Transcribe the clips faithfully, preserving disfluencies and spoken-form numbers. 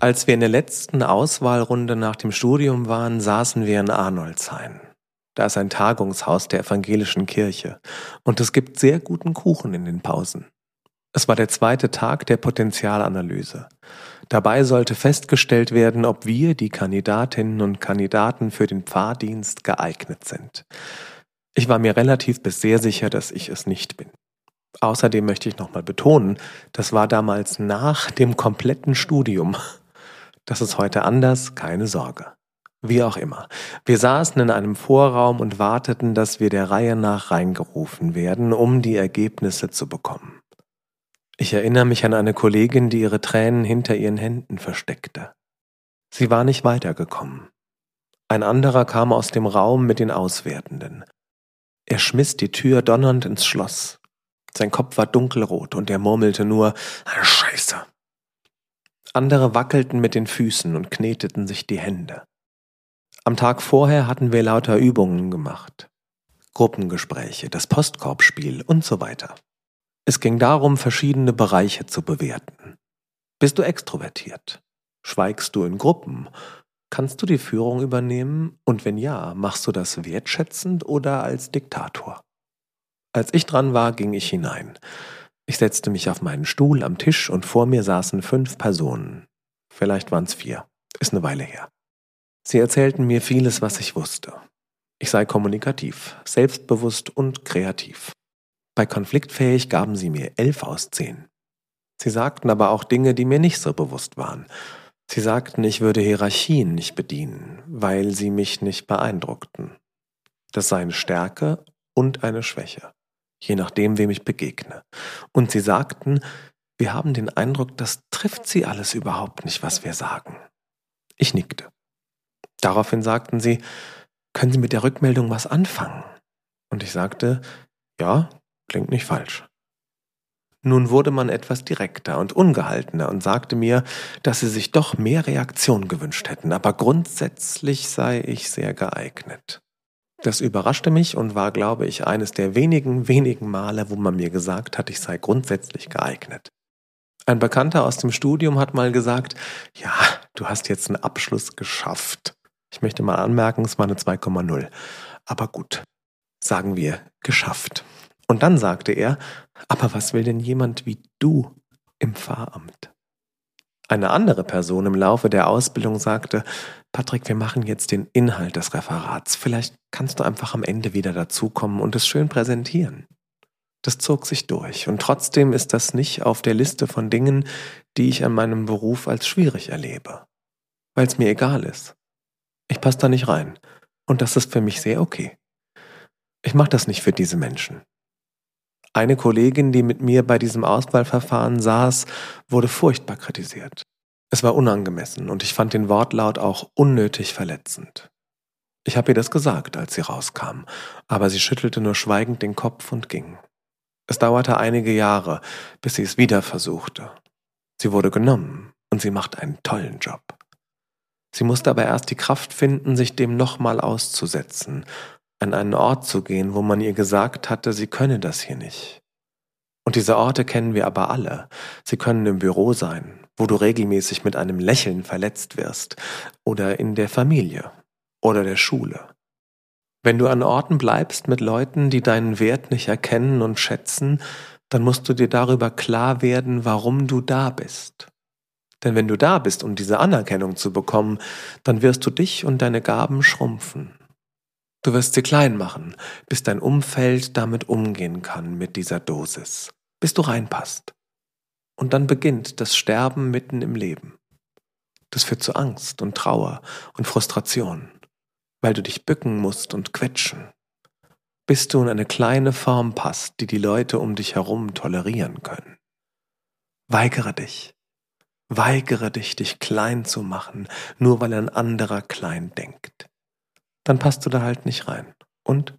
Als wir in der letzten Auswahlrunde nach dem Studium waren, saßen wir in Arnoldshain. Da ist ein Tagungshaus der evangelischen Kirche und es gibt sehr guten Kuchen in den Pausen. Es war der zweite Tag der Potenzialanalyse. Dabei sollte festgestellt werden, ob wir, die Kandidatinnen und Kandidaten für den Pfarrdienst, geeignet sind. Ich war mir relativ bis sehr sicher, dass ich es nicht bin. Außerdem möchte ich nochmal betonen, das war damals nach dem kompletten Studium. Das ist heute anders, keine Sorge. Wie auch immer. Wir saßen in einem Vorraum und warteten, dass wir der Reihe nach reingerufen werden, um die Ergebnisse zu bekommen. Ich erinnere mich an eine Kollegin, die ihre Tränen hinter ihren Händen versteckte. Sie war nicht weitergekommen. Ein anderer kam aus dem Raum mit den Auswertenden. Er schmiss die Tür donnernd ins Schloss. Sein Kopf war dunkelrot und er murmelte nur, »Scheiße!« Andere wackelten mit den Füßen und kneteten sich die Hände. Am Tag vorher hatten wir lauter Übungen gemacht. Gruppengespräche, das Postkorbspiel und so weiter. Es ging darum, verschiedene Bereiche zu bewerten. Bist du extrovertiert? Schweigst du in Gruppen? Kannst du die Führung übernehmen? Und wenn ja, machst du das wertschätzend oder als Diktator? Als ich dran war, ging ich hinein. Ich setzte mich auf meinen Stuhl am Tisch und vor mir saßen fünf Personen. Vielleicht waren es vier. Ist eine Weile her. Sie erzählten mir vieles, was ich wusste. Ich sei kommunikativ, selbstbewusst und kreativ. Bei konfliktfähig gaben sie mir elf aus zehn. Sie sagten aber auch Dinge, die mir nicht so bewusst waren. Sie sagten, ich würde Hierarchien nicht bedienen, weil sie mich nicht beeindruckten. Das sei eine Stärke und eine Schwäche, je nachdem, wem ich begegne. Und sie sagten, wir haben den Eindruck, das trifft sie alles überhaupt nicht, was wir sagen. Ich nickte. Daraufhin sagten sie, können Sie mit der Rückmeldung was anfangen? Und ich sagte, ja, klingt nicht falsch. Nun wurde man etwas direkter und ungehaltener und sagte mir, dass sie sich doch mehr Reaktion gewünscht hätten, aber grundsätzlich sei ich sehr geeignet. Das überraschte mich und war, glaube ich, eines der wenigen, wenigen Male, wo man mir gesagt hat, ich sei grundsätzlich geeignet. Ein Bekannter aus dem Studium hat mal gesagt, ja, du hast jetzt einen Abschluss geschafft. Ich möchte mal anmerken, es war eine zwei Komma null. Aber gut, sagen wir, geschafft. Und dann sagte er, aber was will denn jemand wie du im Pfarramt? Eine andere Person im Laufe der Ausbildung sagte, Patrick, wir machen jetzt den Inhalt des Referats. Vielleicht kannst du einfach am Ende wieder dazukommen und es schön präsentieren. Das zog sich durch und trotzdem ist das nicht auf der Liste von Dingen, die ich an meinem Beruf als schwierig erlebe. Weil es mir egal ist. Ich passe da nicht rein und das ist für mich sehr okay. Ich mache das nicht für diese Menschen. Eine Kollegin, die mit mir bei diesem Auswahlverfahren saß, wurde furchtbar kritisiert. Es war unangemessen und ich fand den Wortlaut auch unnötig verletzend. Ich habe ihr das gesagt, als sie rauskam, aber sie schüttelte nur schweigend den Kopf und ging. Es dauerte einige Jahre, bis sie es wieder versuchte. Sie wurde genommen und sie macht einen tollen Job. Sie musste aber erst die Kraft finden, sich dem nochmal auszusetzen, an einen Ort zu gehen, wo man ihr gesagt hatte, sie könne das hier nicht. Und diese Orte kennen wir aber alle. Sie können im Büro sein, wo du regelmäßig mit einem Lächeln verletzt wirst, oder in der Familie oder der Schule. Wenn du an Orten bleibst mit Leuten, die deinen Wert nicht erkennen und schätzen, dann musst du dir darüber klar werden, warum du da bist. Denn wenn du da bist, um diese Anerkennung zu bekommen, dann wirst du dich und deine Gaben schrumpfen. Du wirst sie klein machen, bis dein Umfeld damit umgehen kann mit dieser Dosis, bis du reinpasst. Und dann beginnt das Sterben mitten im Leben. Das führt zu Angst und Trauer und Frustration, weil du dich bücken musst und quetschen, bis du in eine kleine Form passt, die die Leute um dich herum tolerieren können. Weigere dich. Weigere dich, dich klein zu machen, nur weil ein anderer klein denkt. Dann passt du da halt nicht rein. Und?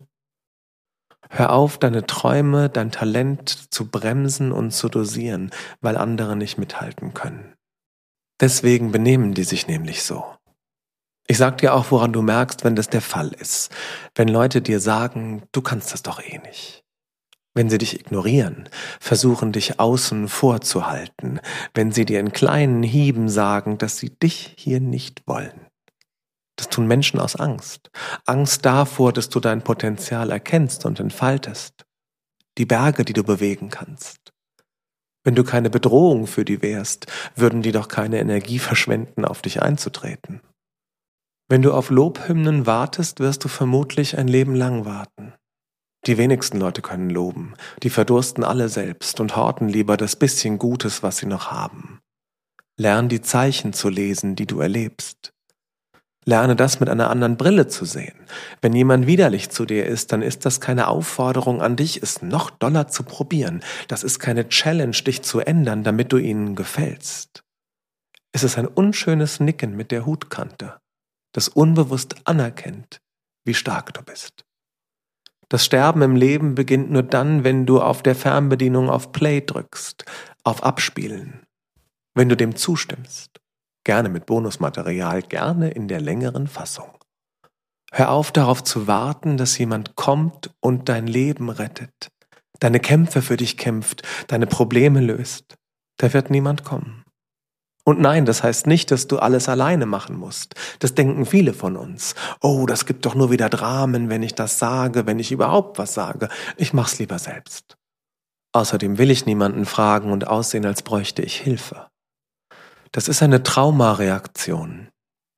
Hör auf, deine Träume, dein Talent zu bremsen und zu dosieren, weil andere nicht mithalten können. Deswegen benehmen die sich nämlich so. Ich sag dir auch, woran du merkst, wenn das der Fall ist. Wenn Leute dir sagen, du kannst das doch eh nicht. Wenn sie dich ignorieren, versuchen dich außen vorzuhalten, wenn sie dir in kleinen Hieben sagen, dass sie dich hier nicht wollen. Das tun Menschen aus Angst. Angst davor, dass du dein Potenzial erkennst und entfaltest. Die Berge, die du bewegen kannst. Wenn du keine Bedrohung für die wärst, würden die doch keine Energie verschwenden, auf dich einzutreten. Wenn du auf Lobhymnen wartest, wirst du vermutlich ein Leben lang warten. Die wenigsten Leute können loben, die verdursten alle selbst und horten lieber das bisschen Gutes, was sie noch haben. Lern die Zeichen zu lesen, die du erlebst. Lerne das mit einer anderen Brille zu sehen. Wenn jemand widerlich zu dir ist, dann ist das keine Aufforderung an dich, es noch doller zu probieren. Das ist keine Challenge, dich zu ändern, damit du ihnen gefällst. Es ist ein unschönes Nicken mit der Hutkante, das unbewusst anerkennt, wie stark du bist. Das Sterben im Leben beginnt nur dann, wenn du auf der Fernbedienung auf Play drückst, auf Abspielen, wenn du dem zustimmst. Gerne mit Bonusmaterial, gerne in der längeren Fassung. Hör auf darauf zu warten, dass jemand kommt und dein Leben rettet, deine Kämpfe für dich kämpft, deine Probleme löst. Da wird niemand kommen. Und nein, das heißt nicht, dass du alles alleine machen musst. Das denken viele von uns. Oh, das gibt doch nur wieder Dramen, wenn ich das sage, wenn ich überhaupt was sage. Ich mach's lieber selbst. Außerdem will ich niemanden fragen und aussehen, als bräuchte ich Hilfe. Das ist eine Traumareaktion.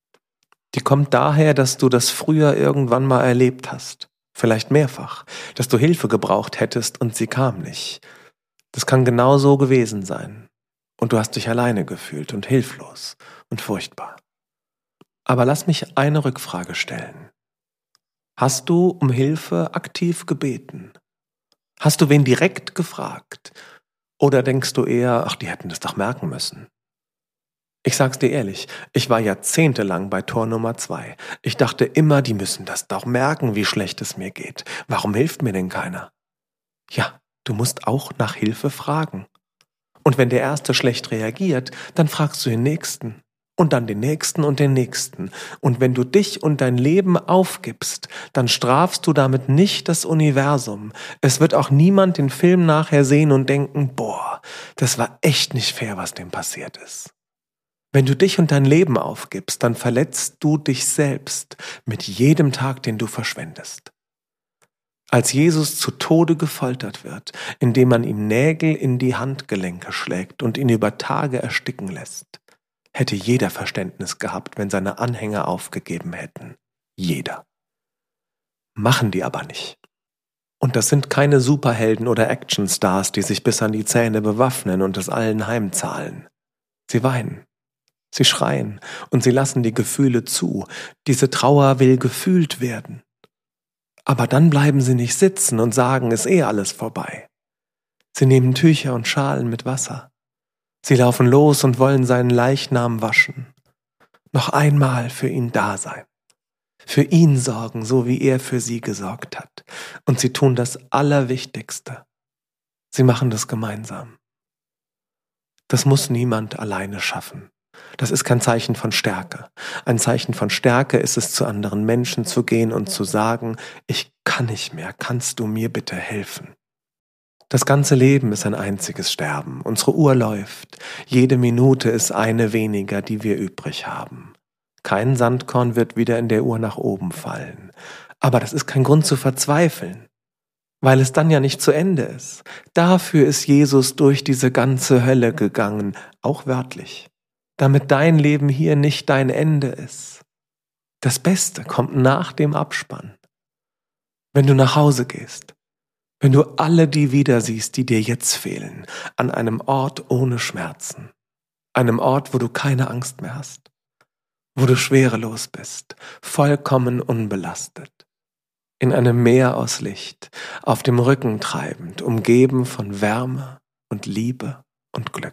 Die kommt daher, dass du das früher irgendwann mal erlebt hast. Vielleicht mehrfach. Dass du Hilfe gebraucht hättest und sie kam nicht. Das kann genau so gewesen sein. Und du hast dich alleine gefühlt und hilflos und furchtbar. Aber lass mich eine Rückfrage stellen. Hast du um Hilfe aktiv gebeten? Hast du wen direkt gefragt? Oder denkst du eher, ach, die hätten das doch merken müssen? Ich sag's dir ehrlich, ich war jahrzehntelang bei Tor Nummer zwei. Ich dachte immer, die müssen das doch merken, wie schlecht es mir geht. Warum hilft mir denn keiner? Ja, du musst auch nach Hilfe fragen. Und wenn der Erste schlecht reagiert, dann fragst du den Nächsten und dann den Nächsten und den Nächsten. Und wenn du dich und dein Leben aufgibst, dann strafst du damit nicht das Universum. Es wird auch niemand den Film nachher sehen und denken, boah, das war echt nicht fair, was dem passiert ist. Wenn du dich und dein Leben aufgibst, dann verletzt du dich selbst mit jedem Tag, den du verschwendest. Als Jesus zu Tode gefoltert wird, indem man ihm Nägel in die Handgelenke schlägt und ihn über Tage ersticken lässt, hätte jeder Verständnis gehabt, wenn seine Anhänger aufgegeben hätten. Jeder. Machen die aber nicht. Und das sind keine Superhelden oder Actionstars, die sich bis an die Zähne bewaffnen und es allen heimzahlen. Sie weinen. Sie schreien und sie lassen die Gefühle zu. Diese Trauer will gefühlt werden. Aber dann bleiben sie nicht sitzen und sagen, ist eh alles vorbei. Sie nehmen Tücher und Schalen mit Wasser. Sie laufen los und wollen seinen Leichnam waschen. Noch einmal für ihn da sein. Für ihn sorgen, so wie er für sie gesorgt hat. Und sie tun das Allerwichtigste. Sie machen das gemeinsam. Das muss niemand alleine schaffen. Das ist kein Zeichen von Stärke. Ein Zeichen von Stärke ist es, zu anderen Menschen zu gehen und zu sagen, ich kann nicht mehr, kannst du mir bitte helfen? Das ganze Leben ist ein einziges Sterben. Unsere Uhr läuft. Jede Minute ist eine weniger, die wir übrig haben. Kein Sandkorn wird wieder in der Uhr nach oben fallen. Aber das ist kein Grund zu verzweifeln, weil es dann ja nicht zu Ende ist. Dafür ist Jesus durch diese ganze Hölle gegangen, auch wörtlich. Damit dein Leben hier nicht dein Ende ist. Das Beste kommt nach dem Abspann. Wenn du nach Hause gehst, wenn du alle die wieder siehst, die dir jetzt fehlen, an einem Ort ohne Schmerzen, einem Ort, wo du keine Angst mehr hast, wo du schwerelos bist, vollkommen unbelastet, in einem Meer aus Licht, auf dem Rücken treibend, umgeben von Wärme und Liebe und Glück.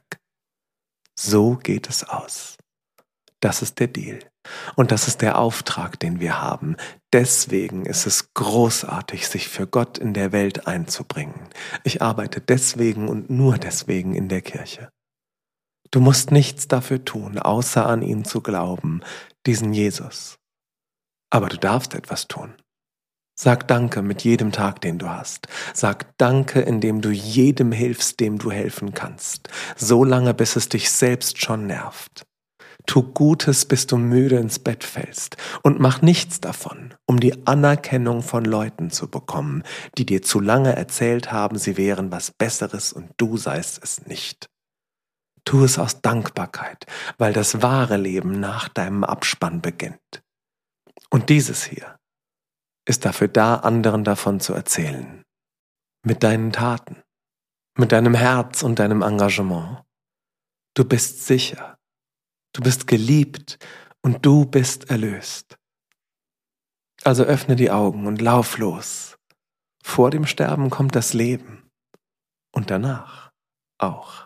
So geht es aus. Das ist der Deal. Und das ist der Auftrag, den wir haben. Deswegen ist es großartig, sich für Gott in der Welt einzubringen. Ich arbeite deswegen und nur deswegen in der Kirche. Du musst nichts dafür tun, außer an ihn zu glauben, diesen Jesus. Aber du darfst etwas tun. Sag Danke mit jedem Tag, den du hast. Sag Danke, indem du jedem hilfst, dem du helfen kannst. So lange, bis es dich selbst schon nervt. Tu Gutes, bis du müde ins Bett fällst. Und mach nichts davon, um die Anerkennung von Leuten zu bekommen, die dir zu lange erzählt haben, sie wären was Besseres und du seist es nicht. Tu es aus Dankbarkeit, weil das wahre Leben nach deinem Abspann beginnt. Und dieses hier ist dafür da, anderen davon zu erzählen. Mit deinen Taten, mit deinem Herz und deinem Engagement. Du bist sicher, du bist geliebt und du bist erlöst. Also öffne die Augen und lauf los. Vor dem Sterben kommt das Leben und danach auch.